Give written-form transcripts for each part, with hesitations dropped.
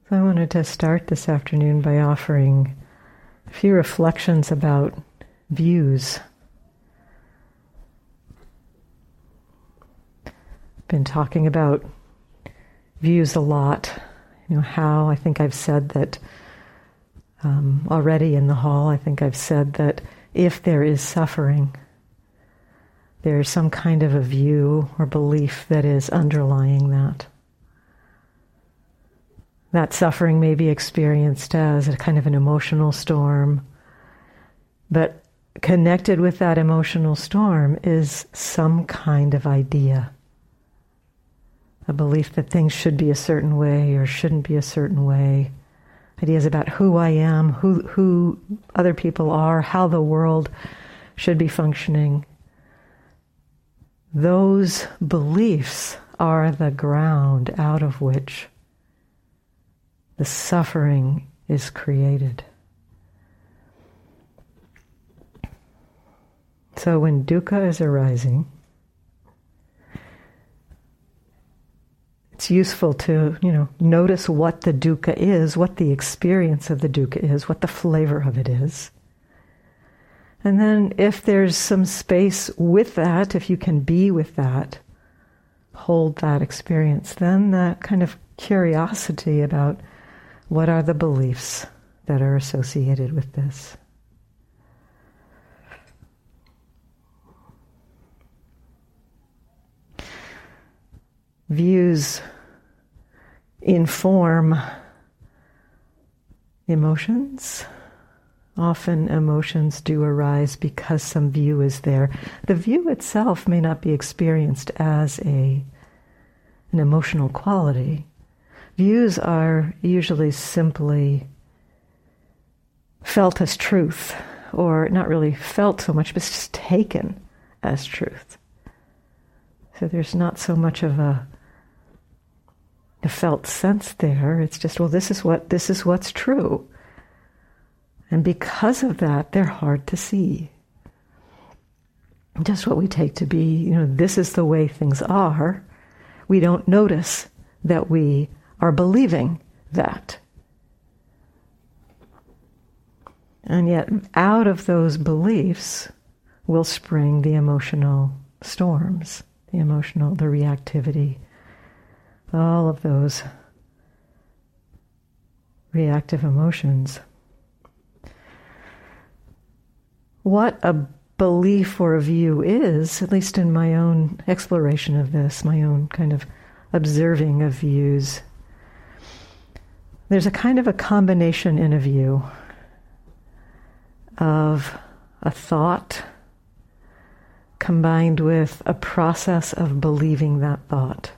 So I wanted to start this afternoon by offering a few reflections about views. Been talking about views a lot. How I think I've said that already in the hall. I think I've said that if there is suffering, there's some kind of a view or belief that is underlying that. That suffering may be experienced as a kind of an emotional storm, but connected with that emotional storm is some kind of idea. A belief that things should be a certain way or shouldn't be a certain way. Ideas about who I am, who other people are, how the world should be functioning. Those beliefs are the ground out of which the suffering is created. So when dukkha is arising, it's useful to, notice what the dukkha is, what the experience of the dukkha is, what the flavor of it is. And then if there's some space with that, if you can be with that, hold that experience, then that kind of curiosity about what are the beliefs that are associated with this. Views inform emotions. Often emotions do arise because some view is there. The view itself may not be experienced as an emotional quality. Views are usually simply felt as truth, or not really felt so much, but just taken as truth. So there's not so much of a felt sense there. It's just, this is what's true. And because of that, they're hard to see. Just what we take to be, this is the way things are. We don't notice that we are believing that. And yet, out of those beliefs will spring the emotional storms, the reactivity, all of those reactive emotions. What a belief or a view is, at least in my own exploration of this, my own kind of observing of views, there's a kind of a combination in a view of a thought combined with a process of believing that thought.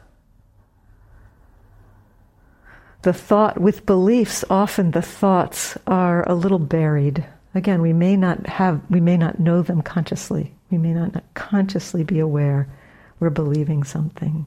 The thought with beliefs, often the thoughts are a little buried. Again, we may not know them consciously. We may not consciously be aware we're believing something.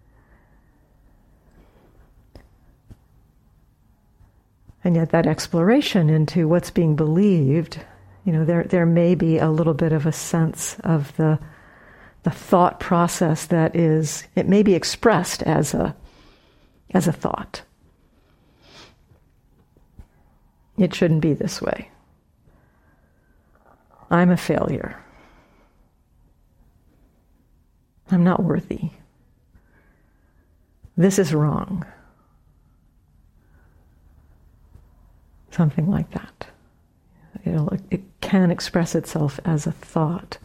And yet that exploration into what's being believed, there may be a little bit of a sense of the thought process that it may be expressed as a thought. It shouldn't be this way. I'm a failure. I'm not worthy. This is wrong. Something like that. It can express itself as a thought.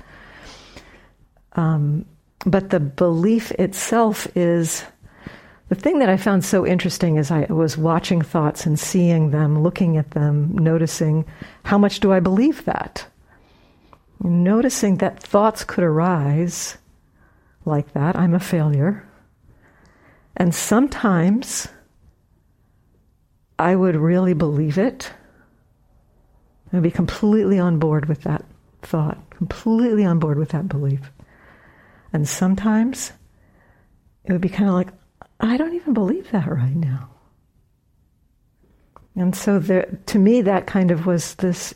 But the belief itself is... The thing that I found so interesting as I was watching thoughts and seeing them, looking at them, noticing how much do I believe that? Noticing that thoughts could arise like that. I'm a failure. And sometimes I would really believe it. I'd be completely on board with that thought, completely on board with that belief. And sometimes it would be kind of like, I don't even believe that right now. And so to me, that kind of was this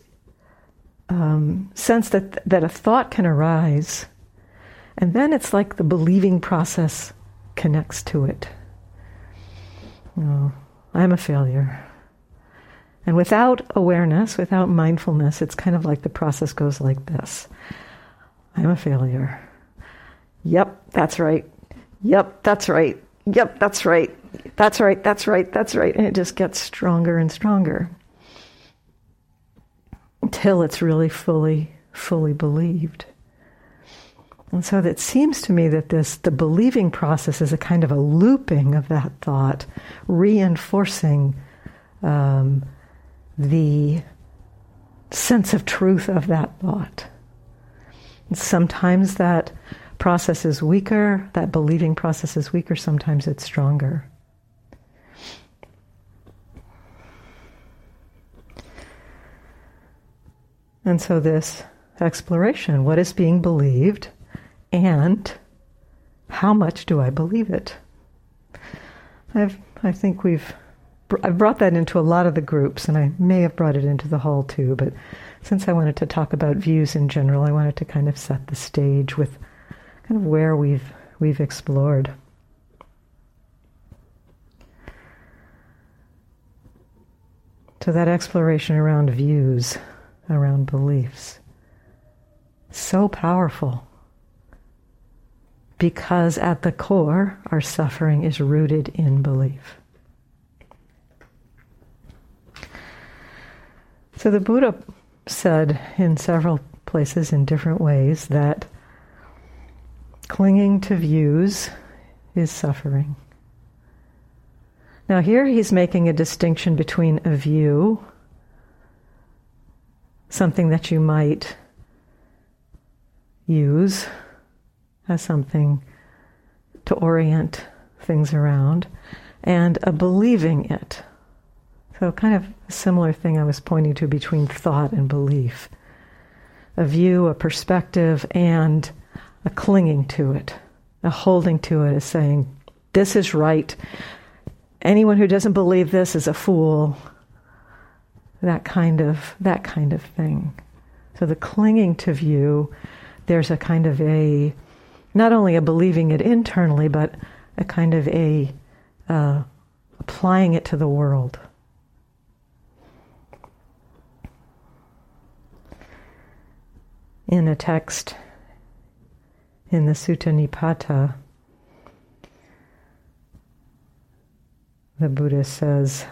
sense that a thought can arise, and then it's like the believing process connects to it. I'm a failure. And without awareness, without mindfulness, it's kind of like the process goes like this. I'm a failure. Yep, that's right. Yep, that's right. Yep, that's right. That's right, that's right, that's right. And it just gets stronger and stronger until it's really fully believed. And so it seems to me that the believing process is a kind of a looping of that thought, reinforcing the sense of truth of that thought. And sometimes that process is weaker, that believing process is weaker, sometimes it's stronger. And so this exploration, what is being believed, and how much do I believe it? I think I've brought that into a lot of the groups, and I may have brought it into the hall too, but since I wanted to talk about views in general, I wanted to kind of set the stage with kind of where we've explored. So that exploration around views, around beliefs, so powerful, because at the core, our suffering is rooted in belief. So the Buddha said in several places in different ways that clinging to views is suffering. Now here he's making a distinction between a view, something that you might use as something to orient things around, and a believing it. So kind of a similar thing I was pointing to between thought and belief. A view, a perspective, and a clinging to it, a holding to it as saying, this is right. Anyone who doesn't believe this is a fool. That kind of thing. So the clinging to view, there's a kind of not only a believing it internally, but a kind of applying it to the world. In a text in the Sutta Nipata, the Buddha says,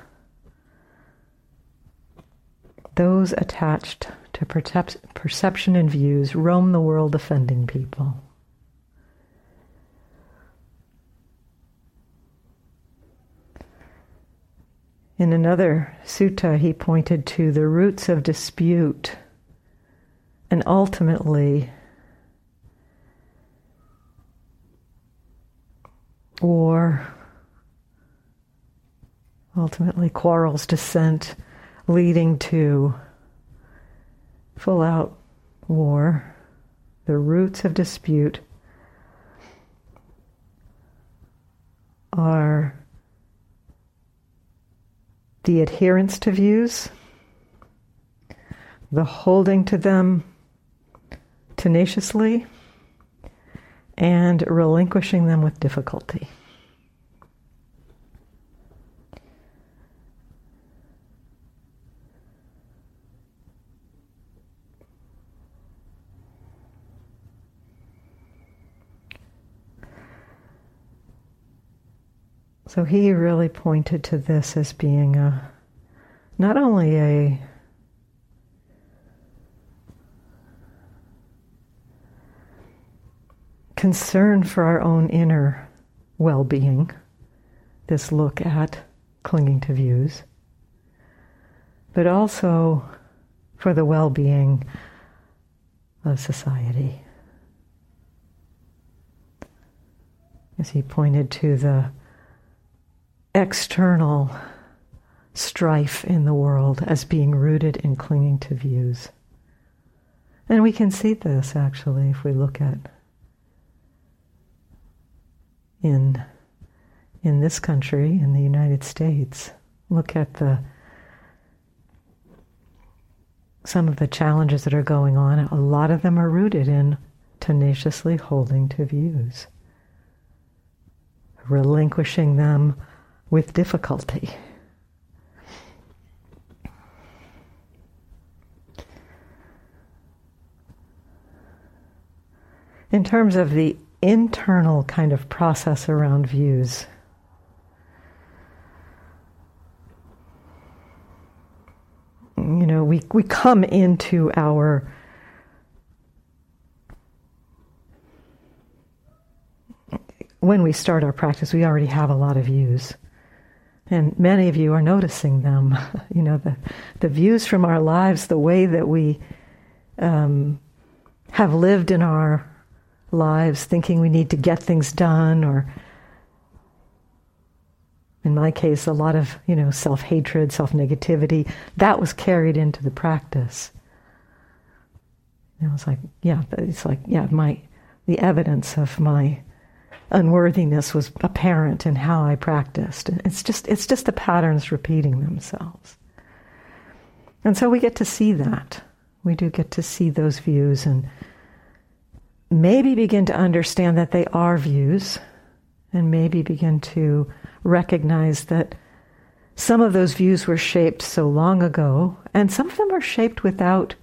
those attached to perception and views roam the world offending people. In another sutta, he pointed to the roots of dispute and ultimately war, ultimately quarrels, dissent, leading to full-out war. The roots of dispute are the adherence to views, the holding to them tenaciously, and relinquishing them with difficulty. So he really pointed to this as being not only a concern for our own inner well-being, this look at clinging to views, but also for the well-being of society. As he pointed to the external strife in the world as being rooted in clinging to views. And we can see this actually if we look at in this country, in the United States, look at some of the challenges that are going on. A lot of them are rooted in tenaciously holding to views, relinquishing them with difficulty, In terms of the internal kind of process around views, we come into our when we start our practice, we already have a lot of views. And many of you are noticing them. The views from our lives, the way that we have lived in our lives, thinking we need to get things done, or in my case, a lot of, self-hatred, self-negativity, that was carried into the practice. It's like, the evidence of my unworthiness was apparent in how I practiced. It's just the patterns repeating themselves. And so we get to see that. We do get to see those views and maybe begin to understand that they are views, and maybe begin to recognize that some of those views were shaped so long ago, and some of them are shaped without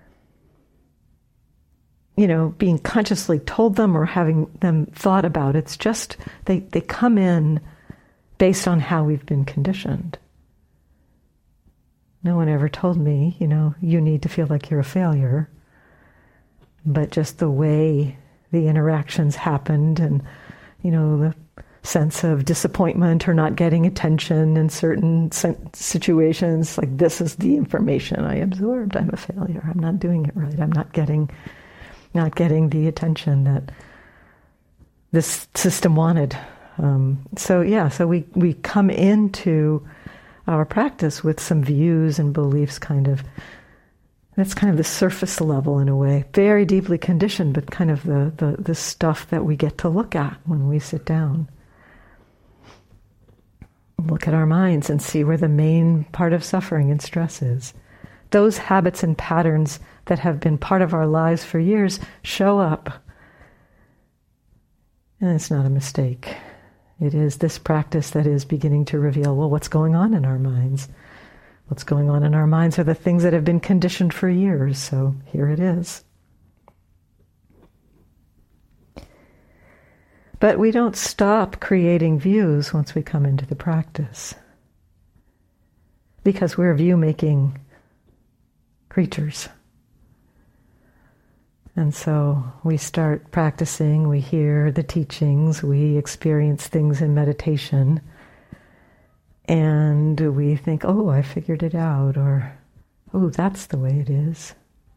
being consciously told them or having them thought about. It's just, they come in based on how we've been conditioned. No one ever told me, you need to feel like you're a failure. But just the way the interactions happened, and, the sense of disappointment or not getting attention in certain situations, like, this is the information I absorbed. I'm a failure. I'm not doing it right. I'm not getting the attention that this system wanted. So we come into our practice with some views and beliefs that's kind of the surface level in a way, very deeply conditioned, but kind of the stuff that we get to look at when we sit down. Look at our minds and see where the main part of suffering and stress is. Those habits and patterns that have been part of our lives for years show up. And it's not a mistake. It is this practice that is beginning to reveal, what's going on in our minds? What's going on in our minds are the things that have been conditioned for years, so here it is. But we don't stop creating views once we come into the practice, because we're view-making creatures. And so we start practicing, we hear the teachings, we experience things in meditation, and we think, I figured it out, or, that's the way it is.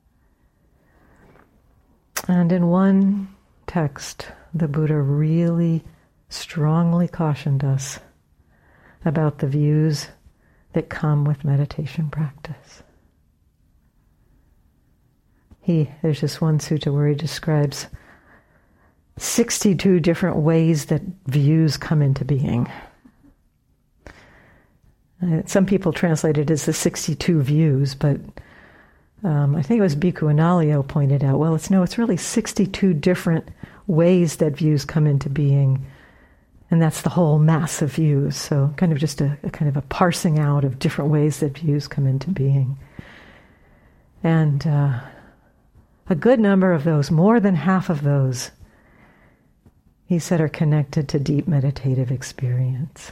And in one text, the Buddha really strongly cautioned us about the views that come with meditation practice. There's this one sutta where he describes 62 different ways that views come into being. Some people translate it as the 62 views, but I think it was Bhikkhu Analayo pointed out, it's really 62 different ways that views come into being, and that's the whole mass of views. So kind of just a kind of a parsing out of different ways that views come into being. And a good number of those, more than half of those, he said, are connected to deep meditative experience.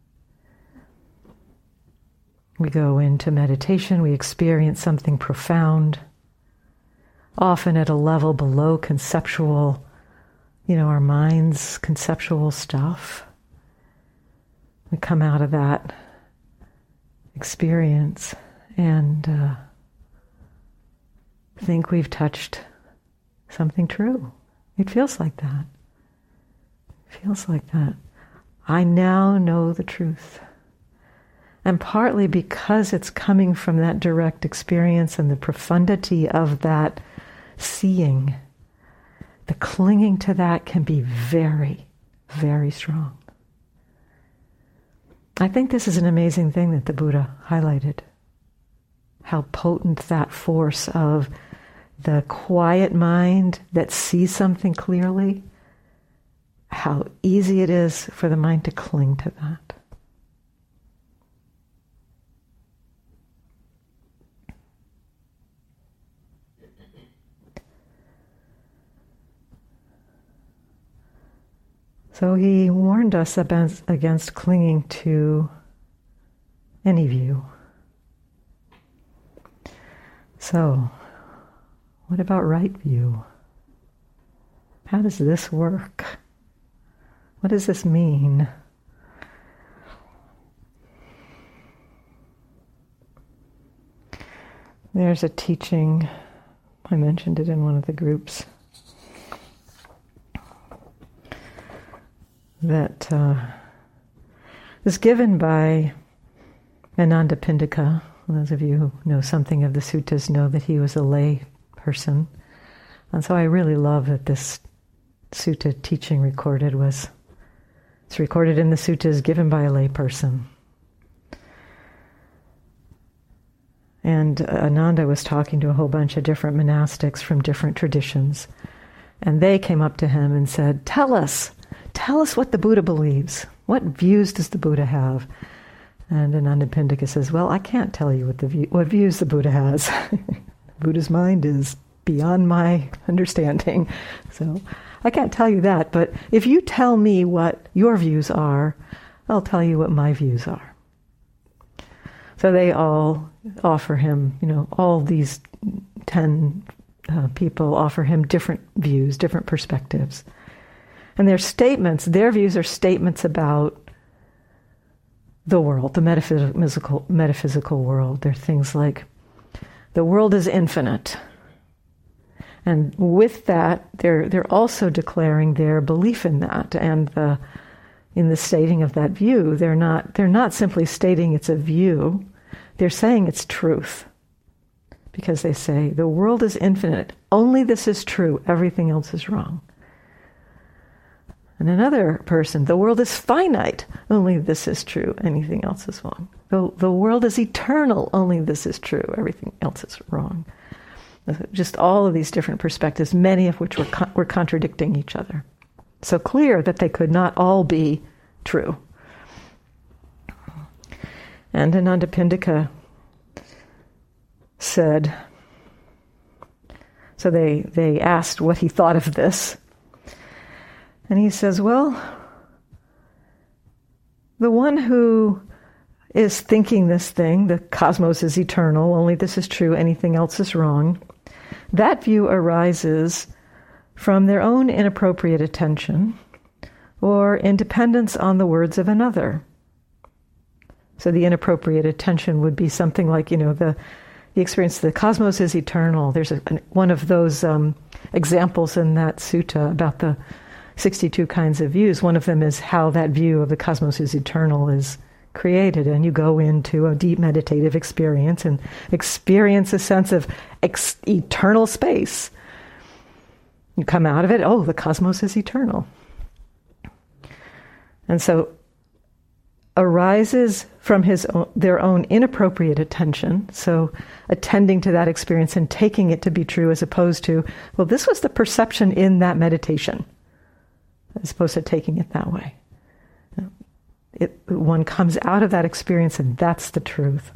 We go into meditation, we experience something profound, often at a level below conceptual, our mind's conceptual stuff. We come out of that experience and think we've touched something true. It feels like that. It feels like that. I now know the truth. And partly because it's coming from that direct experience and the profundity of that seeing, the clinging to that can be very, very strong. I think this is an amazing thing that the Buddha highlighted. How potent that force of the quiet mind that sees something clearly, how easy it is for the mind to cling to that. So he warned us against clinging to any view. So, what about right view? How does this work? What does this mean? There's a teaching, I mentioned it in one of the groups, that was given by Anathapindika. Those of you who know something of the suttas know that he was a lay person. And so I really love that this sutta teaching it's recorded in the suttas given by a lay person. And Ananda was talking to a whole bunch of different monastics from different traditions. And they came up to him and said, tell us what the Buddha believes. What views does the Buddha have? And Anathapindika says, well, I can't tell you what views the Buddha has. Buddha's mind is beyond my understanding. So I can't tell you that, but if you tell me what your views are, I'll tell you what my views are. So they all offer him, all these 10 people offer him different views, different perspectives. And their views are statements about the world, the metaphysical world. They're things like, the world is infinite. And with that, they're also declaring their belief in that, and in the stating of that view, they're not simply stating it's a view. They're saying it's truth, because they say the world is infinite. Only this is true. Everything else is wrong. And another person, the world is finite. Only this is true. Anything else is wrong. The world is eternal. Only this is true. Everything else is wrong. Just all of these different perspectives, many of which were contradicting each other. So clear that they could not all be true. And Anathapindika said, so they asked what he thought of this. And he says, well, the one who is thinking this thing, the cosmos is eternal, only this is true, anything else is wrong, that view arises from their own inappropriate attention or in dependence on the words of another. So the inappropriate attention would be something like, the experience, the cosmos is eternal. There's one of those examples in that sutta about the 62 kinds of views. One of them is how that view of the cosmos is eternal is created, and you go into a deep meditative experience and experience a sense of eternal space. You come out of it, the cosmos is eternal. And so arises from their own inappropriate attention, so attending to that experience and taking it to be true, as opposed to, well, this was the perception in that meditation, as opposed to taking it that way. One comes out of that experience and that's the truth.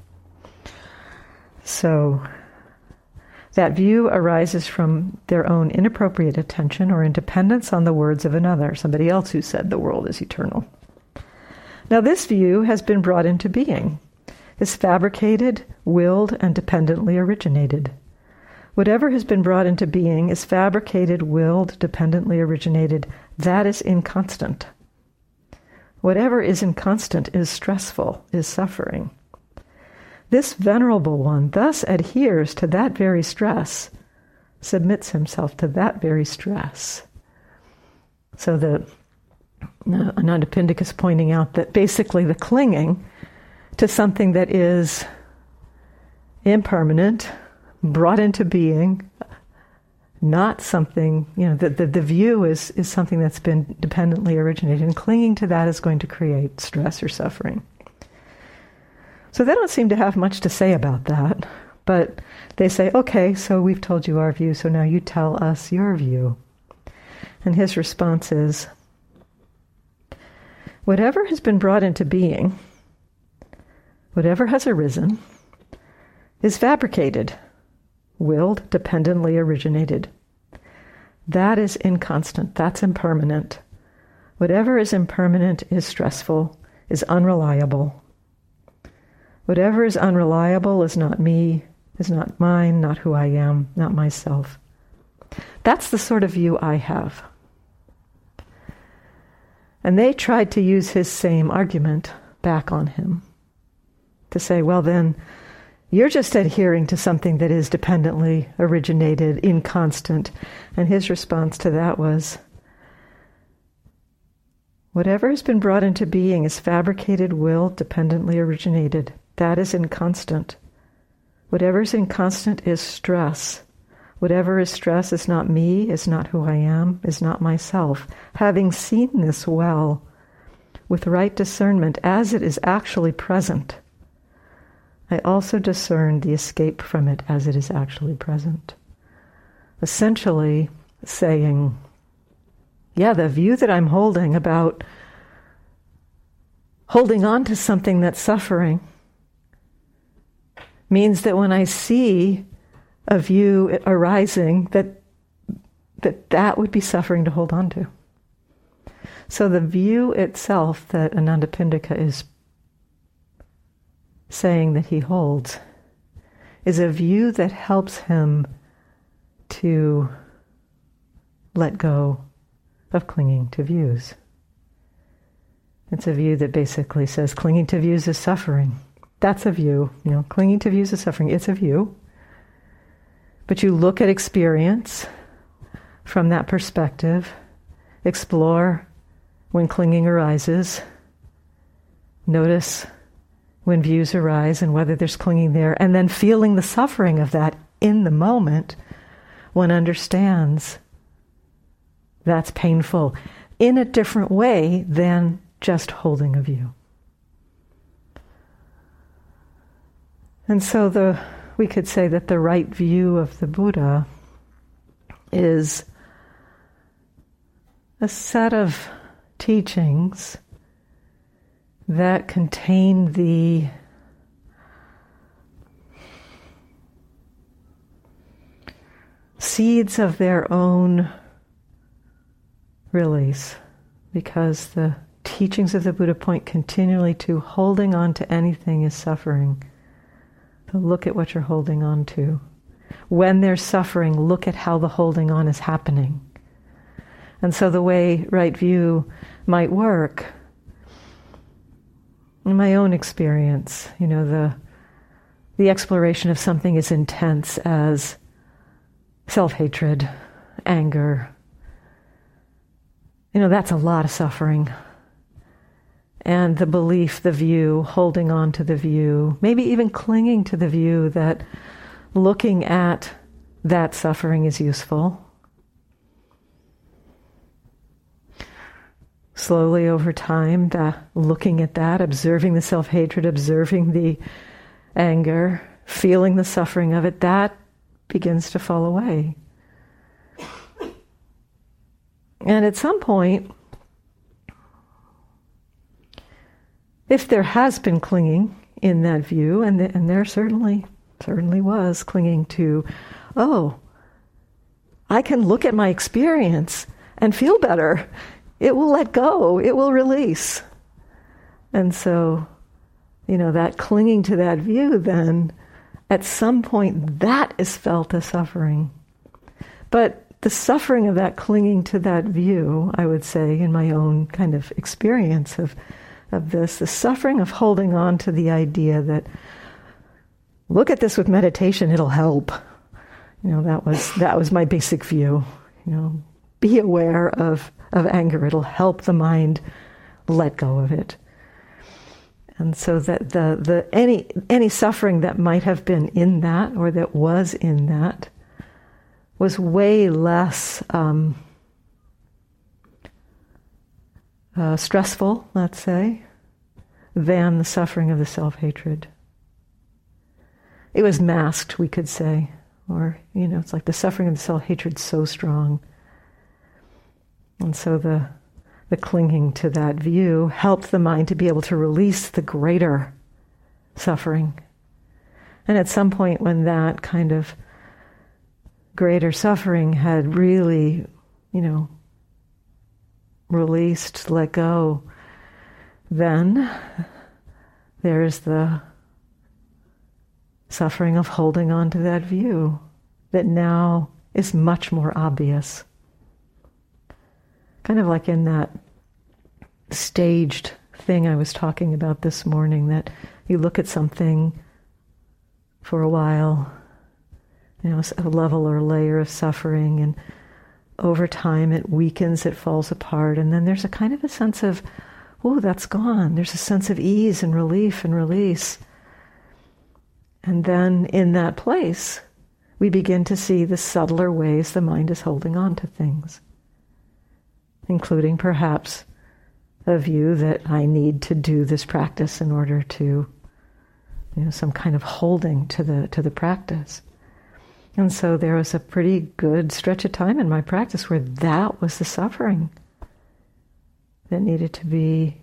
So that view arises from their own inappropriate attention or in dependence on the words of another, somebody else who said the world is eternal. Now this view has been brought into being, is fabricated, willed, and dependently originated. Whatever has been brought into being is fabricated, willed, dependently originated. That is inconstant. Whatever is inconstant is stressful, is suffering. This venerable one thus adheres to that very stress, submits himself to that very stress. So Anathapindika is pointing out that basically the clinging to something that is impermanent, brought into being, not something, the view is something that's been dependently originated, and clinging to that is going to create stress or suffering. So they don't seem to have much to say about that, but they say, okay, so we've told you our view, so now you tell us your view. And his response is, whatever has been brought into being, whatever has arisen, is fabricated, willed, dependently originated. That is inconstant, that's impermanent. Whatever is impermanent is stressful, is unreliable. Whatever is unreliable is not me, is not mine, not who I am, not myself. That's the sort of view I have. And they tried to use his same argument back on him. To say, well then, you're just adhering to something that is dependently originated, inconstant. And his response to that was, whatever has been brought into being is fabricated will, dependently originated. That is inconstant. Whatever is inconstant is stress. Whatever is stress is not me, is not who I am, is not myself. Having seen this well, with right discernment as it is actually present, I also discern the escape from it as it is actually present. Essentially saying, yeah, the view that I'm holding about holding on to something that's suffering means that when I see a view arising, that would be suffering to hold on to. So the view itself that Anathapindika is saying that he holds is a view that helps him to let go of clinging to views. It's a view that basically says clinging to views is suffering. That's a view. Clinging to views is suffering. It's a view. But you look at experience from that perspective, explore when clinging arises, notice when views arise and whether there's clinging there, and then feeling the suffering of that in the moment, one understands that's painful in a different way than just holding a view. And so we could say that the right view of the Buddha is a set of teachings that contain the seeds of their own release, because the teachings of the Buddha point continually to holding on to anything is suffering. So look at what you're holding on to. When there's suffering, look at how the holding on is happening. And so the way right view might work, in my own experience, the exploration of something as intense as self-hatred, anger, that's a lot of suffering. And the belief, the view, holding on to the view, maybe even clinging to the view that looking at that suffering is useful. Slowly over time, looking at that, observing the self-hatred, observing the anger, feeling the suffering of it, that begins to fall away. And at some point, if there has been clinging in that view, and there certainly was clinging to, I can look at my experience and feel better. It will let go. It will release. And so, that clinging to that view then, at some point, that is felt as suffering. But the suffering of that clinging to that view, I would say, in my own kind of experience of this, the suffering of holding on to the idea that, look at this with meditation, it'll help. That was my basic view. Be aware of anger, it'll help the mind let go of it. And so that any suffering that might have been in that, or that was in that, was way less stressful, let's say, than the suffering of the self-hatred. It was masked, we could say, or, it's like the suffering of the self-hatred so strong. And so the clinging to that view helped the mind to be able to release the greater suffering. And at some point when that kind of greater suffering had really, released, let go, then there's the suffering of holding on to that view that now is much more obvious. Kind of like in that staged thing I was talking about this morning, that you look at something for a while, a level or layer of suffering, and over time it weakens, it falls apart, and then there's a kind of a sense of, oh, that's gone. There's a sense of ease and relief and release. And then in that place, we begin to see the subtler ways the mind is holding on to things, including perhaps a view that I need to do this practice in order to, some kind of holding to the practice. And so there was a pretty good stretch of time in my practice where that was the suffering that needed to be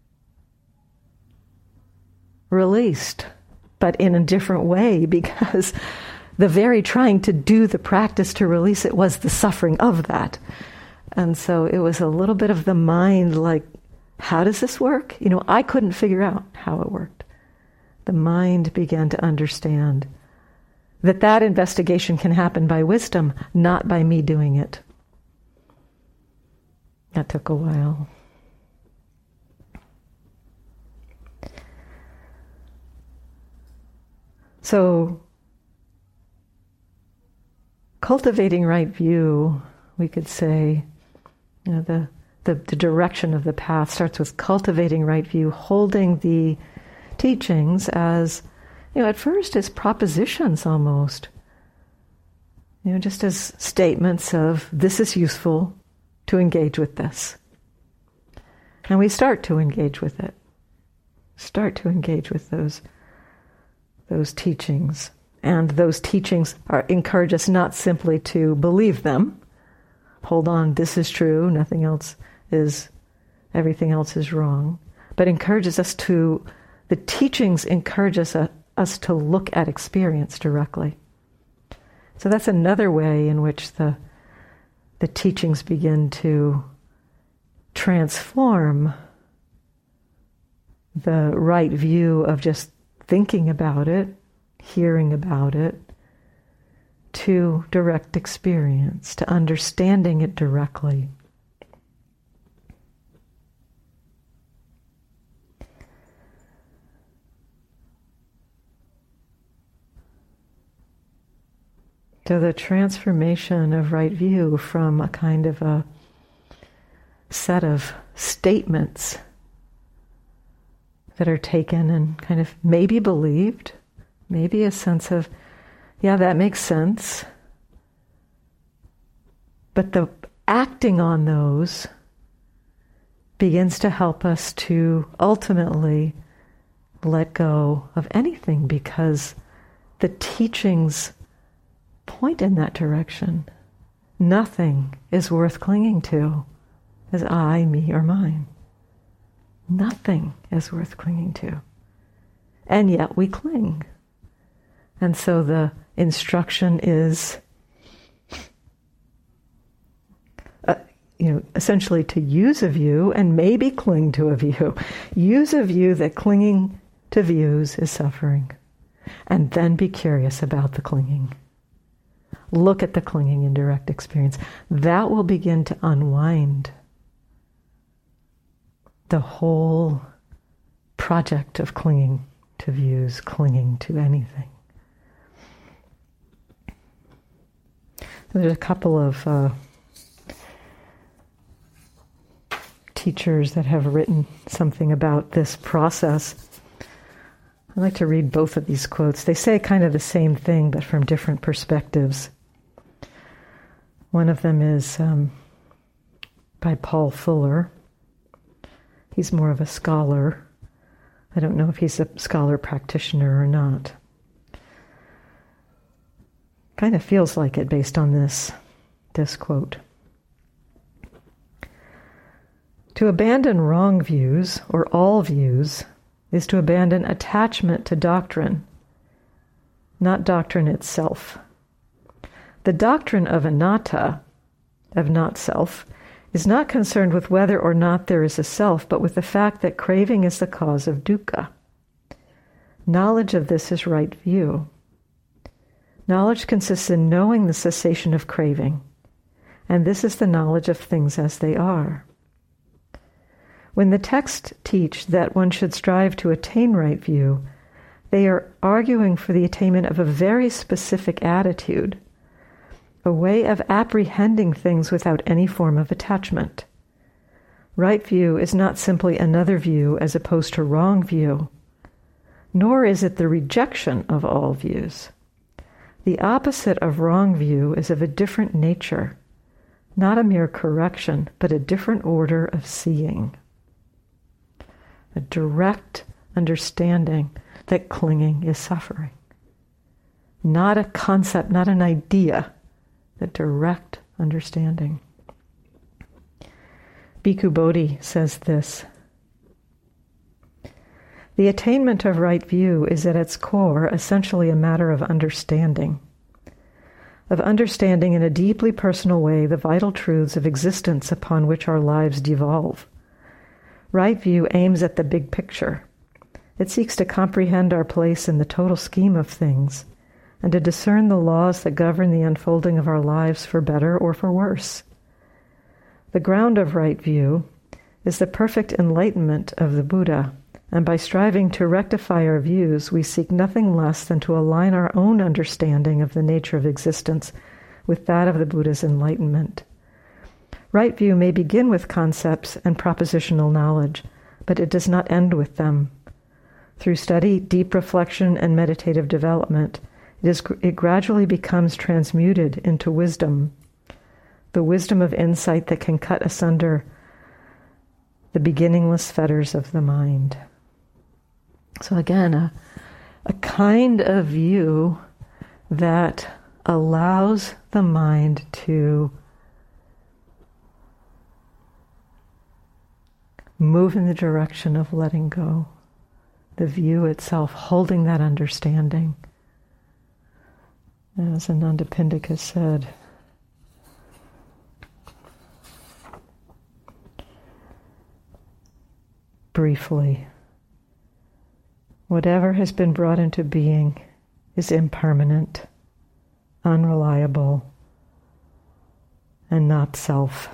released, but in a different way, because the very trying to do the practice to release it was the suffering of that. And so it was a little bit of the mind like, how does this work? I couldn't figure out how it worked. The mind began to understand that investigation can happen by wisdom, not by me doing it. That took a while. So, cultivating right view, we could say, the direction of the path starts with cultivating right view, holding the teachings as, at first as propositions almost. Just as statements of, this is useful to engage with this. And we start to engage with it. Start to engage with those teachings. And those teachings encourage us not simply to believe them. Hold on, this is true, everything else is wrong. But the teachings encourage us to look at experience directly. So that's another way in which the teachings begin to transform the right view of just thinking about it, hearing about it, to direct experience, to understanding it directly. So the transformation of right view from a kind of a set of statements that are taken and kind of maybe believed, maybe a sense of, yeah, that makes sense. But the acting on those begins to help us to ultimately let go of anything, because the teachings point in that direction. Nothing is worth clinging to as I, me, or mine. Nothing is worth clinging to. And yet we cling. And so the instruction is, essentially to use a view and maybe cling to a view. Use a view that clinging to views is suffering. And then be curious about the clinging. Look at the clinging in direct experience. That will begin to unwind the whole project of clinging to views, clinging to anything. There's a couple of teachers that have written something about this process. I'd like to read both of these quotes. They say kind of the same thing, but from different perspectives. One of them is by Paul Fuller. He's more of a scholar. I don't know if he's a scholar practitioner or not. Kind of feels like it based on this quote. To abandon wrong views, or all views, is to abandon attachment to doctrine, not doctrine itself. The doctrine of anatta, of not self, is not concerned with whether or not there is a self, but with the fact that craving is the cause of dukkha. Knowledge of this is right view. Knowledge consists in knowing the cessation of craving, and this is the knowledge of things as they are. When the texts teach that one should strive to attain right view, they are arguing for the attainment of a very specific attitude, a way of apprehending things without any form of attachment. Right view is not simply another view as opposed to wrong view, nor is it the rejection of all views. The opposite of wrong view is of a different nature, not a mere correction, but a different order of seeing. A direct understanding that clinging is suffering. Not a concept, not an idea, a direct understanding. Bhikkhu Bodhi says this: the attainment of right view is at its core essentially a matter of understanding in a deeply personal way the vital truths of existence upon which our lives devolve. Right view aims at the big picture. It seeks to comprehend our place in the total scheme of things and to discern the laws that govern the unfolding of our lives for better or for worse. The ground of right view is the perfect enlightenment of the Buddha, and by striving to rectify our views, we seek nothing less than to align our own understanding of the nature of existence with that of the Buddha's enlightenment. Right view may begin with concepts and propositional knowledge, but it does not end with them. Through study, deep reflection, and meditative development, it gradually becomes transmuted into wisdom, the wisdom of insight that can cut asunder the beginningless fetters of the mind. So again, a kind of view that allows the mind to move in the direction of letting go. The view itself, holding that understanding. As Anathapindika said, briefly, whatever has been brought into being is impermanent, unreliable, and not self.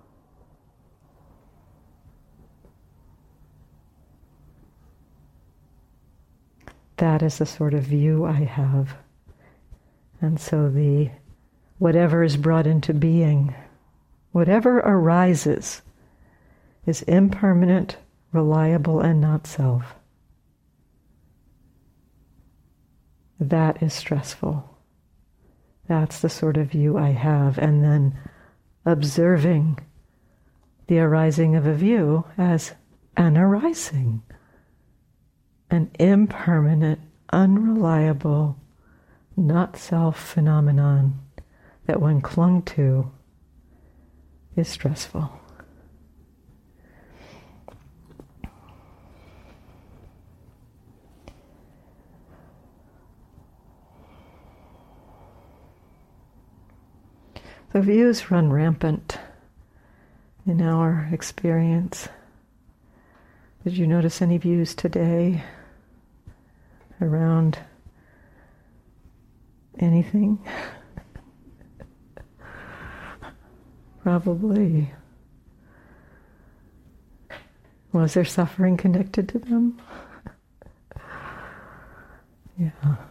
That is the sort of view I have. And so whatever is brought into being, whatever arises, is impermanent, reliable, and not self. That is stressful. That's the sort of view I have. And then observing the arising of a view as an arising, an impermanent, unreliable, not self phenomenon that when clung to is stressful. The views run rampant in our experience. Did you notice any views today around anything? Probably. Was there suffering connected to them? Yeah.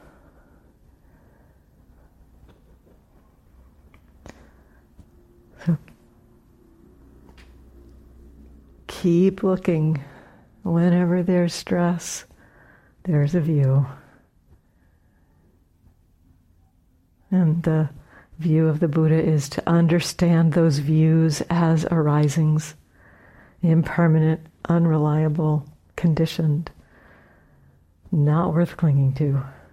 So keep looking. Whenever there's stress, there's a view. And the view of the Buddha is to understand those views as arisings, impermanent, unreliable, conditioned, not worth clinging to.